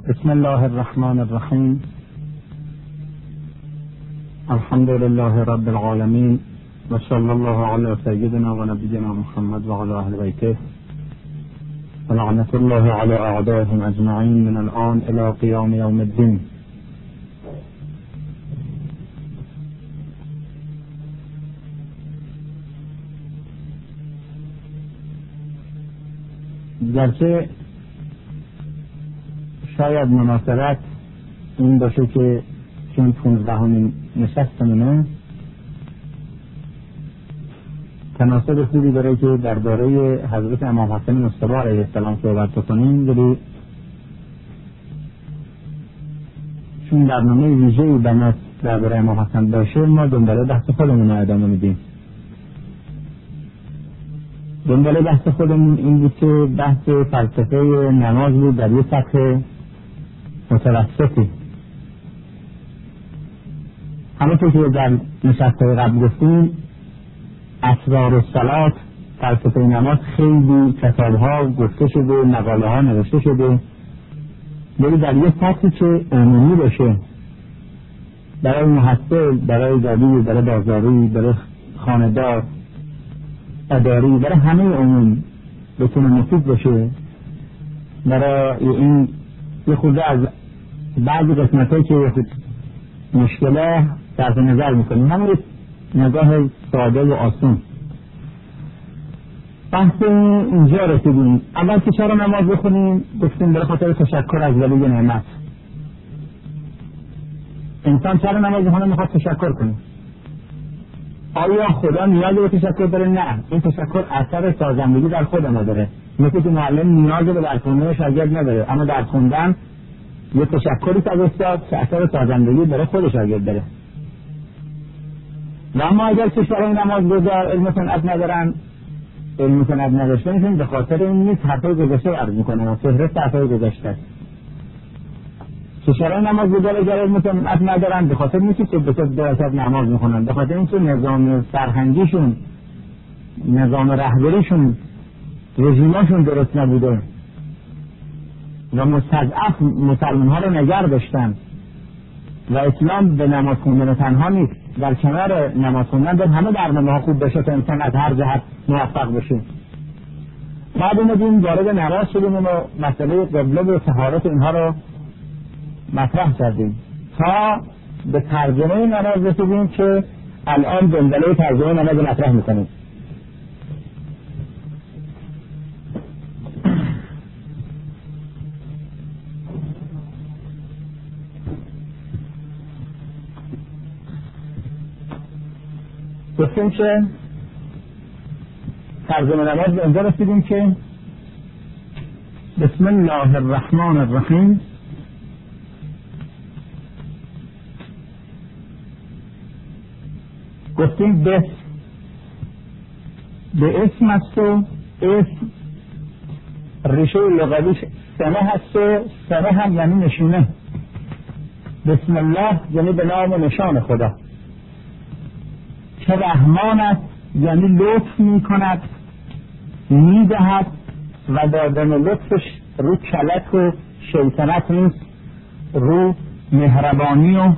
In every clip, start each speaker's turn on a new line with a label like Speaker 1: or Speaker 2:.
Speaker 1: بسم الله الرحمن الرحیم. الحمد لله رب العالمین و صلی الله علی سیدنا و نبینا محمد و علی اهل بیته و لعنت الله علی اعدائهم اجمعین من الان الی قیام یوم الدین. گرچه شاید مناسبت این باشه که چون 15مین نشستمونه تناسب خوبی داره که درباره حضرت امام حسن مصطفی علیه السلام صحبت کنیم، ولی چون برنامه ویژه‌ای بنات درباره امام حسن باشه ما دنباله بحث خودمون رو ادامه میدیم. دنباله بحث خودمون این بود که بحث فلسفه نماز بود در یک سطح متوسطی. همونطور که در نشست‌های قبل گفتیم اسرار الصلات، فلسفه نماز، خیلی کتاب‌ها گفته شده، مقاله‌ها نوشته شده، ولی در یک سطحی که عمومی باشه برای محصل، برای دبیر، برای بازاری، برای خانه‌دار، اداری، برای همه عموم بتونه مفید باشه. برای این یه خورده از بعضی قسمت‌هایی که مشکله صرف نظر میکنیم، همون نگاه ساده و آسون. بحث اینجا رسیدیم. اول که چرا نماز بخونیم گفتیم برای خاطر تشکر از ولی نعمت. انسان چرا نماز بخونه؟ میخواد تشکر کنه. آیا خدا نیاز به تشکر داره؟ نه، این تشکر اثر سازندگی در خود ما داره. مثل که معلم نیاز به درس خوندن شاگرد نداره، اما درس خوندن یه تشکری از استاد که اثر سازندگی داره خود شاگرد داره. و اما اگر کشورهای نماز گذار علم صنعت ندارن، علم صنعت نداشتنشون به خاطر این نیست، حرفای گذشته عرض میکنن و فهرست حرفای گذشته. کشورهای نماز گذار اگر علم صنعت ندارن به خاطر نیست که به درست نماز میخونن، به خاطر اینکه نظام فرهنگیشون، نظام رهبریشون، رژیماشون درست نبوده و مستضعف مسلمان‌ها رو نگه داشتن. و اسلام به نماز خوندن تنها نیست، در کنار نماز خوندن در همه برنامه‌ها خوب بشه تا انسان از هر جهت موفق بشه. بعد اومدیم وارد نماز شدیم و مسئله قبله و طهارت اینها رو مطرح کردیم تا به ترجمه نماز رسیدیم که الان دنباله ترجمه نماز مطرح میکنیم. گفتیم که ترجمه نماز به اینجا رسیدیم که بسم الله الرحمن الرحیم. گفتیم به اسم است و اسم ریشه لغویش سنه هست و سنه هم یعنی نشونه. بسم الله یعنی به نام و نشان خدا که رحمان است، یعنی لطف می کند، می دهد و دادن لطفش رو کلک و شیطنت نیست، رو مهربانی و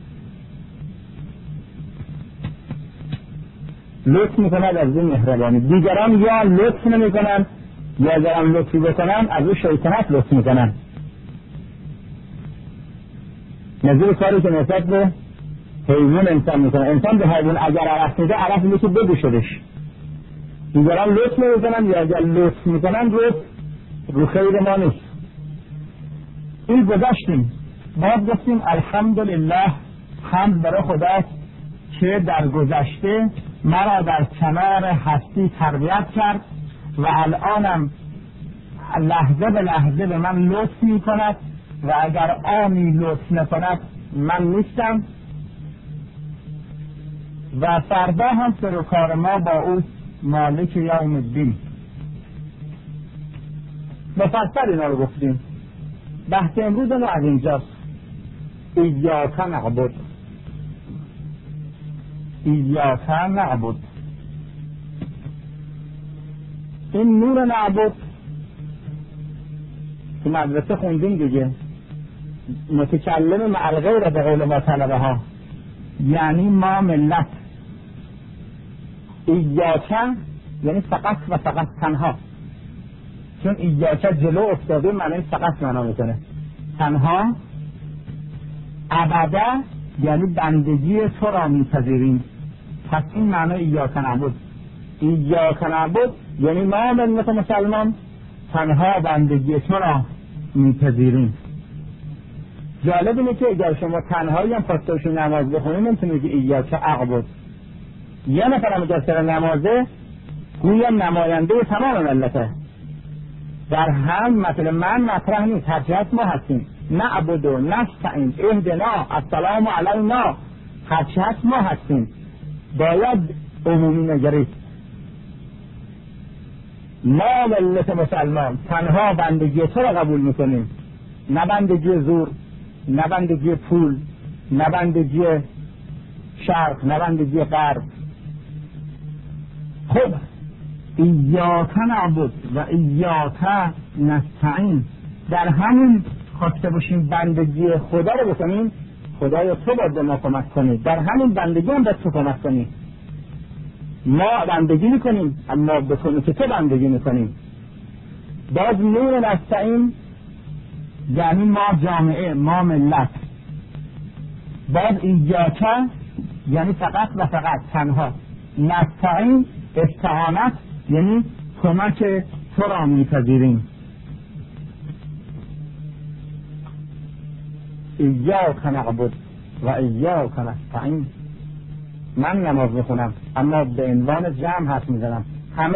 Speaker 1: لطف می کند از این مهربانی. دیگران یا لطف نمی کنند یا اگر هم لطفی بکنن از او شیطنت لطف می کنند. نظیر کاری که نسبت به حیوان انسان میکنه. انسان به حیوان اگر عرف میده عرف میشه بگوشدش. دیگران لطف میکنن یا اگر لطف میکنن رو خیر ما نیست. این گذشتیم. باید گفتیم الحمدلله، حمد برای خداست که در گذشته مرا در کنار هستی تربیت کرد و الانم لحظه به لحظه به من لطف میکند و اگر آنی لطف نکند من نیستم و فردا هم سر و کار ما با او مالک یوم الدین. مفصل اینا رو گفتیم. بحث امروز ما از اینجاست. ایاک نعبد، ایاک نعبد. این نور نعبد تو مدرسه خوندیم دیگه. متکلم مع الغیر به قول ما طلبه ها، یعنی ما ملت. ایاکه یعنی فقط و فقط تنها، چون ایاکه جلو افتاده معنی فقط معنا میکنه. تنها. ابدا یعنی بندگی تو را میپذیریم. پس این معنی ایاک نعبد. ایاک نعبد یعنی ما ملت مسلمان تنها بندگی تو را میپذیریم. جالب اینه که اگر شما تنهایی هم پاستوش نماز بخونید نمیتونید که ایاک اعبد. یه نفر هم اگر سر نمازه گویا نماینده تمام ملته. در هم مثل من مطرح نیست، هرچی ما هستیم. نعبد و نستعین اهدنا السلام علینا، هرچی ما هستیم. باید عمومی نگرید. ما ملت مسلمان تنها بندگی تو را قبول میکنیم، نه بندگی زور، نه بندگی پول، نه بندگی شرق، نه بندگی غرب. خب ایاک نعبد و ایاک نستعین، در همین خواسته باشیم بندگی خدا رو بکنیم، خدایا تو باید به ما کمک کنی، در همین بندگی هم باید تو کمک کنی. ما بندگی میکنیم اما بکنی که تو بندگی میکنیم. باز نون نستعین یعنی ما جامعه، ما ملت. باز ایاک یعنی فقط و فقط تنها. نستعین استعانت یعنی کمک تو را میپذیریم. ایاک نعبد و ایاک نستعین. من نماز میخونم اما به عنوان جمع حرف میزنم.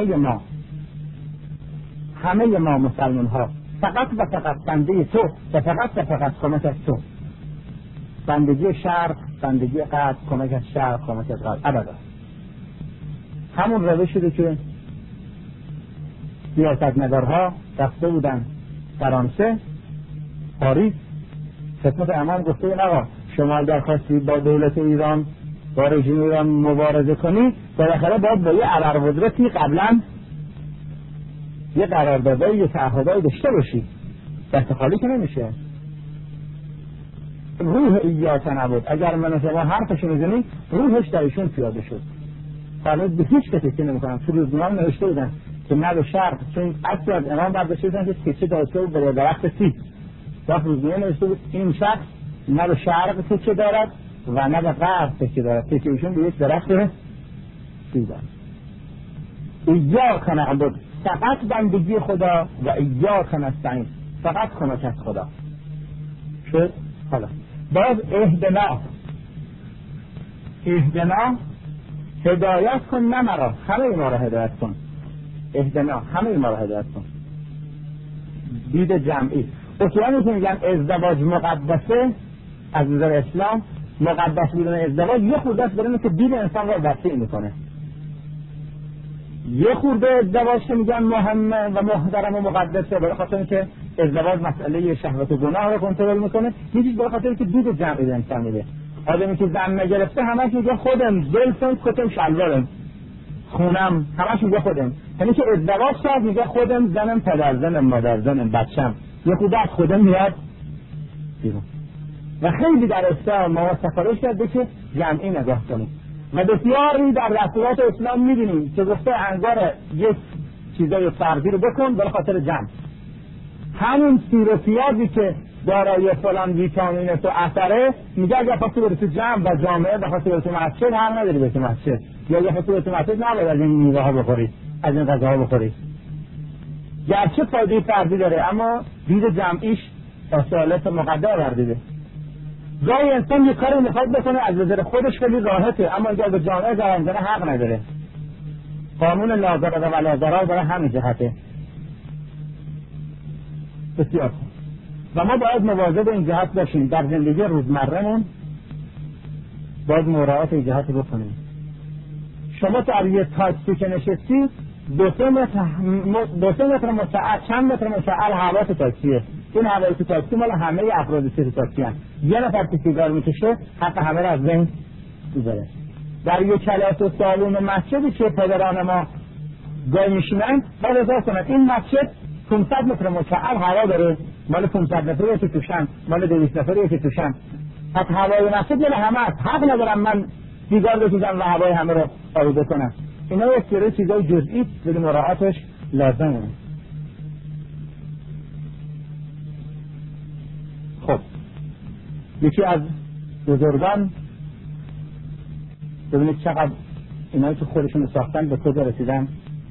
Speaker 1: همه ما مسلمان ها فقط و فقط بنده تو و فقط و فقط کمک از تو. بندگی شرق، بندگی غرب، کمک از شرق، کمک از غرب ابدا. همون روش شده که سیاستمدارها رفته بودن فرانسه، پاریس، خدمت امام گفته این آقا شما اگر خواستید با دولت ایران، با رژیم ایران مبارزه کنید، بالاخره باید با یه ابرقدرتی قبلا یه قراردادای، یه تعهدایی داشته باشید. دست خالی که نمیشه. روح ایاک نعبد اگر من شما حرفشو میزنید روحش در ایشون پیاده شد. فرمود به هیچ کسی نمیکنم. تو روزنامه نوشته بودن که نه به شرق، چون اصلا از امام برداشته بودن که تکیه داشته بود به درخت سیب. در روزنامه نوشته بود این شخص نه به شرق تکیه دارد و نه به غرب تکیه دارد، تکیه ایشون به یک درخت سیب است. ایاک نعبد فقط بندگی خدا و ایاک نستعین فقط کمک از خدا شد. حالا باز اهدنا هدایت کن، نه مرا، همه ما را هدایت کن. اهدنا همه ما را هدایت کن. دید جمعی. اصولا میگن ازدواج مقدسه از نظر اسلام. مقدس بودن ازدواج یه خورده است برای که دید انسان را وسیع میکنه. یه خورده ازدواج که میگن مهمه و محترم و مقدسه برای خاطر که ازدواج مسئله شهوت و گناه رو کنترل میکنه. یه برای خاطر که دید جمعی انسان میده. آدمی که زن نگرفته همش میگه خودم دلتون کتم شلوارم خونم، همش میگه خودم. یعنی که ازدواج شد میگه خودم، زنم، پدر زنم، مادر زنم، بچم. یه خورده از خودم میاد بیرون. و خیلی در اسلام ما سفارش کرده که جمعی نگاه کنیم و بسیاری در رسولات اسلام میبینیم که گفته انگار یک چیزای فردی رو بکن برای خاطر جمع. همون سیر و سیازی که دارای فلان ویتامین تو اثره میگه اگر خواستی بری تو جمع و جامعه و خواستی بری تو مسجد هم نداری بری تو مسجد، یا اگر خواستی بری تو مسجد نباید از این میوه ها بخوری، از این غذاها بخوری. گرچه فایده فردی داره اما دید جمعیش اصالت مقدر بردیده. گاهی انسان یک کاری میخواد بکنه از نظر خودش خیلی راحته اما اگر به جامعه ضرر کنه حق نداره. قانون لا ضرر ولا ضرار برای همین جهته. بسیار و ما باید مواظب این جهت باشیم. در زندگی روزمره‌مون باید مراعات این جهت بکنیم. شما تو یه تاکسی که نشستی 2 متر مساعد، چند متر مساعد هوا تو تاکسیه. این هوای تو تاکسی مال همه افراد سر تاکسی هست. یه نفر که سیگار میکشه حق همه را از بین میبره. در یک کلاس و سالون و مسجدی که پدران ما گاهی میشینن باید ازار کنن این مسجد 500 متر مکعب هوا داره، مال 500 نفری که توشن، مال 200 نفری که توشن. پس هوای مسجد مال همه است. حق ندارم من دیوار بسازم و هوای همه رو آلوده کنم. اینا یک سری چیزای جزئی بدون مراعاتش لازمه. خب یکی از بزرگان، ببینید چقدر اینایی که خودشون ساختن به کجا رسیدن.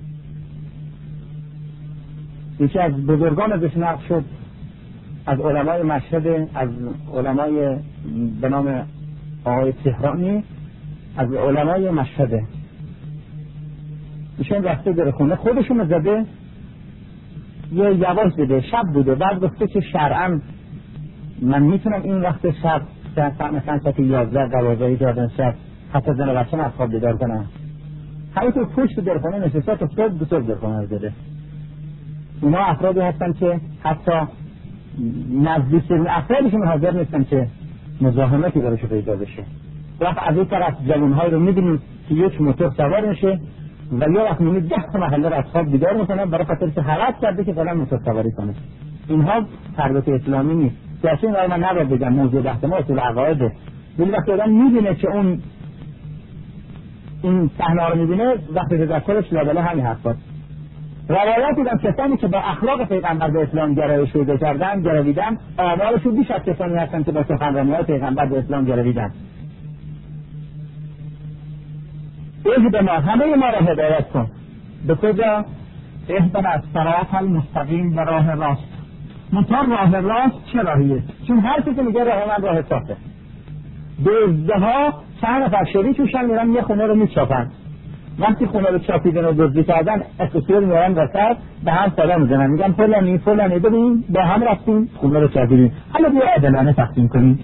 Speaker 1: یکی از بزرگان ازش نقل شد از علمای مشهد، از علمای به نام آقای تهرانی، از علمای مشهده. ایشون رفته در خونه خودشون زده، یه یواش بده، شب بوده، بعد گفته که شرعاً من میتونم این وقت شب مثلا ساعت 11 12 جادن شب حتی زن و بچه از خواب بیدار کنم. همینطور پشت در خونه نشسته تا صبح بسر در خونه رو زده. اونا افرادی هستن که حتی نزدیکترین افرادشون حاضر نیستن که مزاحمتی براشو پیدا بشه. وقت از این طرف جوانهایی رو میبینید که یک موتور سوار میشه و یا وقت میبینید 10 تا محله رو از خواب بیدار میکنن برای خاطر که هوس کرده که فلان موتور سواری کنه. اینها تربیت اسلامی نیست. درسته این من نباید بگم موضوع بحث ما اصول عقایده، ولی وقتی آدم میبینه که اون این صحنه رو میبینه وقتی تذکرش لابلا همین حرفاست. روایت دیدم کسانی که با اخلاق پیغمبر به اسلام گرایش پیدا کردن گرویدن آمارشون بیش از کسانی هستن که با سخنرانی‌های پیغمبر به اسلام گرویدن. به ما همه ما را هدایت کن به کجا؟ اهدنا الصراط المستقیم و راه راست. منتها راه راست چه راهیه؟ چون هر کسی میگه راه من راه چپه. دزدها چند نفر شریکشون میرن یه خونه رو میچاپن. وقتی خونه رو چاپیدن و دزدی کردن اسکول میارن وسط به هم سلام میزنن، میگن فلانی ببین با هم رفتیم خونه رو چاپیدیم، حالا بیا عادلانه تقسیم کنیم.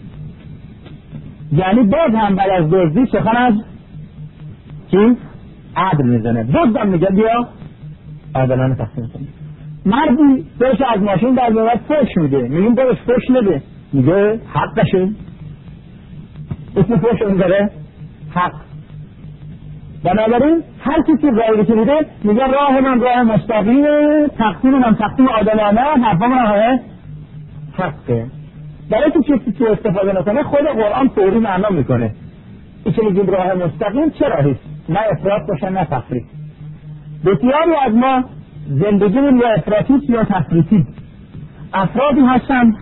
Speaker 1: یعنی باز هم بعد از دزدی سخن از کی؟ عدل میزنه. دزدم میگه بیا عادلانه تقسیم کنیم. مردی برش از ماشین در میاد فوش میده، میگیم برش فوش نده، میگه حق بشه. اسم فوش میذاره حق. بنابراین هر کسی راهی که میده میگه راه من راه مستقیمه، تقسیم من تقسیم عادلانه، حرفا من حقه. برای که کسی که استفاده نکنه خود قرآن فوری معنا میکنه. این که میگیم راه مستقیم چه راهیست؟ نه افراط باشه نه تفریط. بسیاری از ما زندگیمون یا افراطیست یا تفریطی. افرادی هستن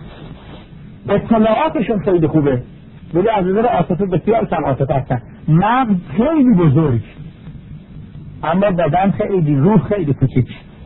Speaker 1: اطلاعاتشون خیلی خوبه ولی از نظر عاطفه بسیار کم عاطفه هستن. مغز خیلی بزرگ اما بدن خیلی، روح خیلی کوچیک.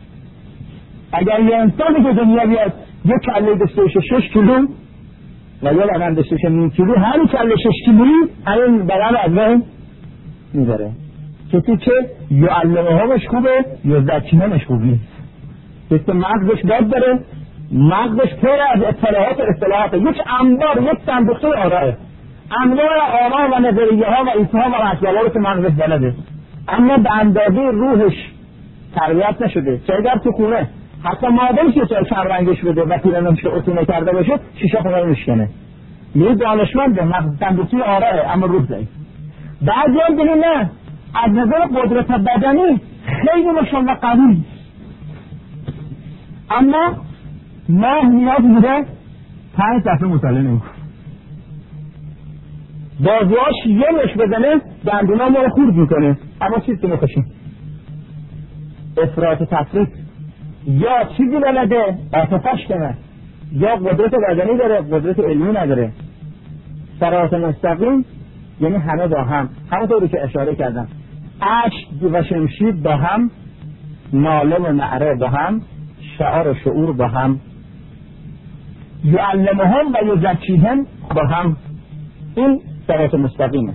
Speaker 1: اگر یه انسانی که دنیا بیاد یک کله داشته باشه 6 کیلو و یه بدن داشته باشه 9 کیلو، همین کله 6 کیلویی همین بدن از بین میبره. کسی که یعلمهمش خوبه یزکیهمش خوب نیست. کسی که مغزش داد داره، مغزش پر از اطلاعات و اصطلاحات، یک انبار، یک صندوقچه آراه، انواع آرا و نظریه ها و ایده ها و مسئله رو که مغزش بلده، اما به اندازه روحش تربیت نشده. چه اگر تو خونه حتی مادرش که چند رنگش بده و پیرانش اتونه کرده باشه شیشه خونه رو میشکنه. یه دانشمنده، مغز صندوقچه آراه اما روح ضعیف. بعضی هم دیگه نه، از نظر قدرت بدنی خیلی ماشاءالله قوی، اما ماه نیاز میده 5 دفعه مطالعه نمیکنه. بازیاش یه مش بزنه دندونا ما رو خورد میکنه، اما چیز که نخوشیم افراط تفریط. یا چیزی بلده عاطفه‌اش کنه، یا قدرت بدنی داره قدرت علمی نداره. صراط مستقیم یعنی همه با هم، همونطوری که اشاره کردم، عشق و شمشیر با هم، ناله و نعره با هم، شعار و شعور با هم، یعلمهم و یزکیهم با هم. این صراط مستقیمه.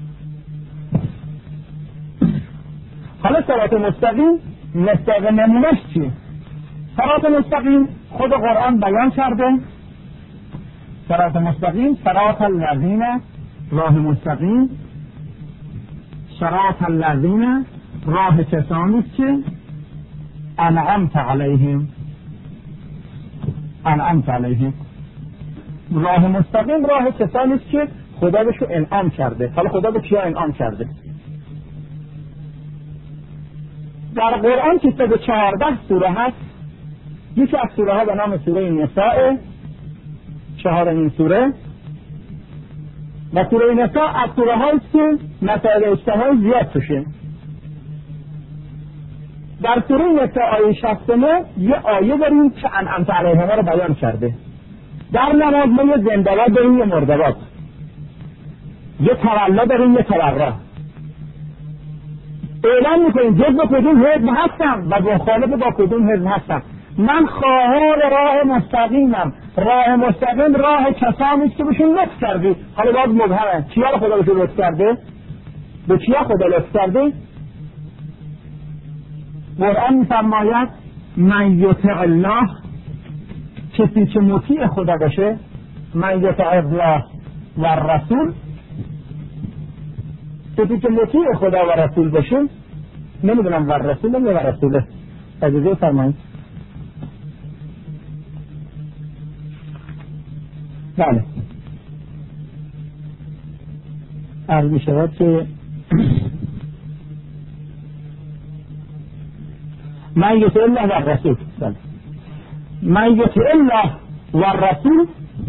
Speaker 1: حالا صراط مستقیم مستقیم نمونش چیه؟ صراط مستقیم خود قرآن بیان کرده. صراط مستقیم صراط الذین، راه مستقیم صراط الذین، راه کسانی که انعمت علیهم. انعمت علیهم، راه مستقیم راه کسانی که خدا بهشو انعام کرده. حالا خدا به کیا انعام کرده؟ در قرآن که 14 سوره هست، یکی از سوره ها به نام سوره نساء، 4مین سوره، و سوره نساء از سوره هایی که مسائل اجتماعی زیاد توشه. در سوره نساء آیه 69 یه آیه داریم که انعمت علیهما رو بیان کرده. در نماز ما یه زنده‌باد داریم، یه مرده‌باد، یه تولا داریم، یه تورا. اعلام میکنیم جزء کدوم حزب هستم و مخالف با کدوم حزب هستم. من خواهان راه مستقیمم. راه مستقیم راه کسانی که بهشون لطف کردی. حالا باز مبهمه کیا رو خدا بهشون لطف کرده؟ به کیا خدا لطف کرده؟ قرآن میفرماید من یطع الله، کسی که مطیع خدا باشه، من یطع الله و رسول، کسی که مطیع خدا و رسول باشه، نمیدونم و رسول و رسوله، اجازه فرمایید. بله عرض می شود که من یطع الله و رسول، من یطع الله و رسول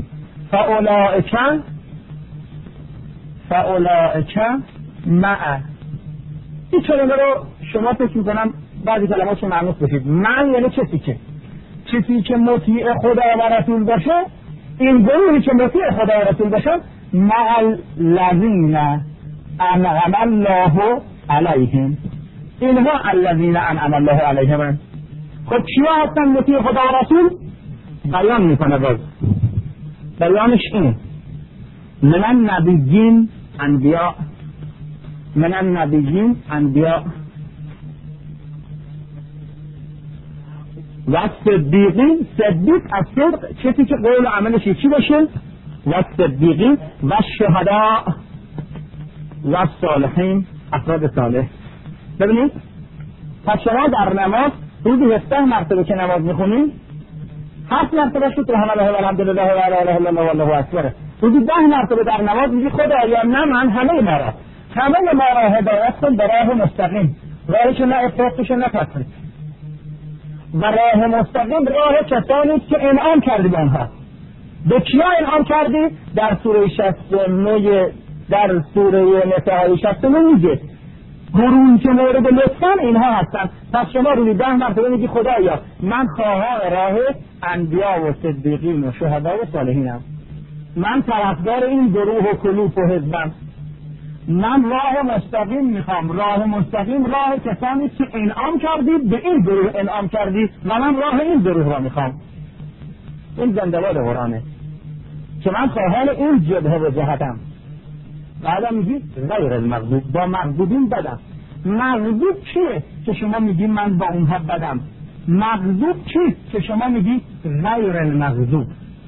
Speaker 1: فاولئک مع. این کلمه رو شما فکر میکنم بعضی کلماتش معنوس بشید. من یعنی کسی که مطیع خدا و رسول باشه، این گروهی که مطیع خدا و رسول باشه، مع الذین انعم الله علیهم، اینها الذین انعم الله علیهم. خب کیا هستن مطیع خدا و رسول؟ بیان میکنه. باز بیانش اینه: من النبیین انبیاء، من النبیین انبیاء و صدیقین. صدیق از صدق کسی که قول و عملش یکی باشه، و صدیقین و شهداء و صالحین، افراد صالح. ببینید پس شما در نماز روزی 17 مرتبه که نماز میخونید، 7 مرتبه شد سبحان الله و الحمدلله و لا اله الا الله والله اکبر. روزی 10 مرتبه در نماز میگی خدایا نه من همه ما را هدایت کن به راه مستقیم، راهی که نه افراط بشه نه تفریط، و راه مستقیم راه کسانی که انعام کردی به آنها. به کیا انعام کردی؟ در سوره 69 در سوره نساء 69 میگه گروهی که مورد لطفن اینها هستن. پس شما روزی 10 مرتبه میگی خدایا من خواهان راه انبیا و صدیقین و شهدا و صالحینم، من طرفدار این گروه و کلوپ و حزبم، من راه مستقیم میخوام. راه مستقیم راه کسانی که انعام کردی به این گروه انعام کردی و من راه این گروه را میخوام. این زنده‌باد قرآنه که من خواهان این جبهه و جهتم. بعدا میگی غیر المغضوب، با مغضوبین بدم. مغضوب چیه که شما میگی من با اونها بدم؟ مغضوب چیست که شما میگی غیر المغضوب؟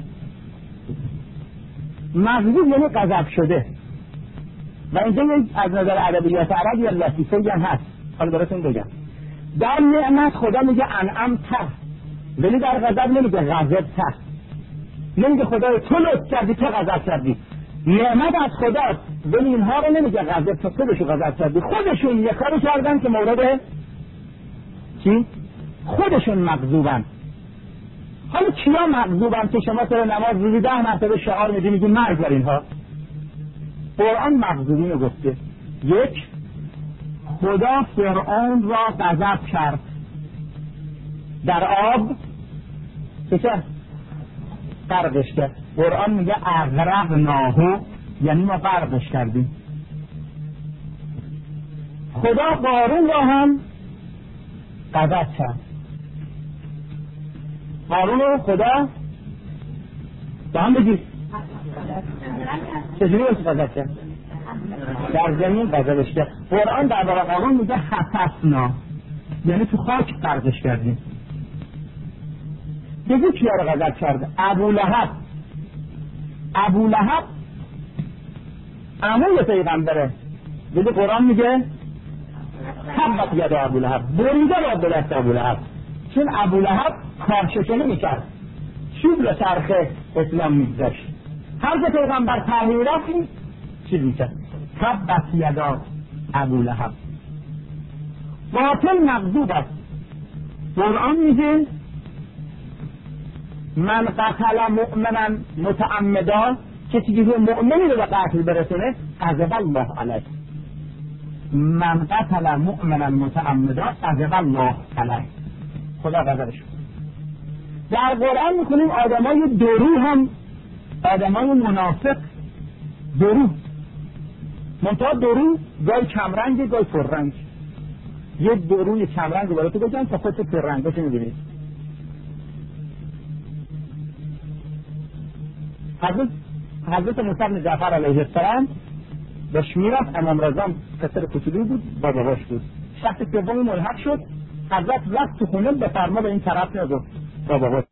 Speaker 1: مغضوب یعنی غضب شده. و اینجا از نظر ادبیات عرب یا لطیفه هم هست. حالا براتون بگم. در نعمت خدا میگه انعم تر، ولی در غضب نمیگه غضب تر. نمیگه خدای تو لطف کردی تو غضب کردی. نعمت از خداست ولی اینها رو نمیگه غضب تو خودشو غضب کردی. خودشون یه کاری کردن که مورد چی؟ خودشون مغضوبن. حالا کیا مغضوبن که شما سر نماز روزی 10 مرتبه شعار میدی میگی مرگ بر اینها؟ قرآن مغضوبین رو گفته. یک، خدا فرعون را غضب کرد در آب چه غرقش کرد. قرآن میگه اغرقناه، یعنی ما غرقش کردیم. خدا قارون را هم غضب کرد. قارون رو خدا با هم بگید چجوری رو غضب کرد؟ در زمین غضبش کرد. قرآن در باره قارون میگه خسفنا، یعنی تو خاک غرقش کردیم. دیگه کیا رو غضب کرد؟ ابو لهب عموی پیغمبره، دیگه قرآن میگه تبت ید ابو لهب، بریده باد به دست ابو لهب، چون ابو لهب کارشکنی میکرد، چوب به چرخ اسلام میگذاشت. هر که پیغمبر تغییرات این چیز میکرد. تبت ید ابو لهب. باطل مغضوب است. قرآن میگه من قتل مؤمنا متعمدا، کسی که مؤمنی رو به قتل برسونه غضب الله علیه. من قتل مؤمنا متعمدا غضب الله علیه، خدا غضبش. در قرآن میکنیم آدمای درو هم آدمای منافق درو، منتها درو گاهی کمرنگ گاهی پررنگ. یه دروی کمرنگ رو براتو بگم تا خودت پررنگاشو میبینید. حضرت موسی بن جعفر علیه السلام داشت میرفت، امام رضا پسر کوچولویی بود با باباش بود. شخص سومی ملحق شد، حضرت رفت تو خونه به فرما به این طرف نگفت با باباش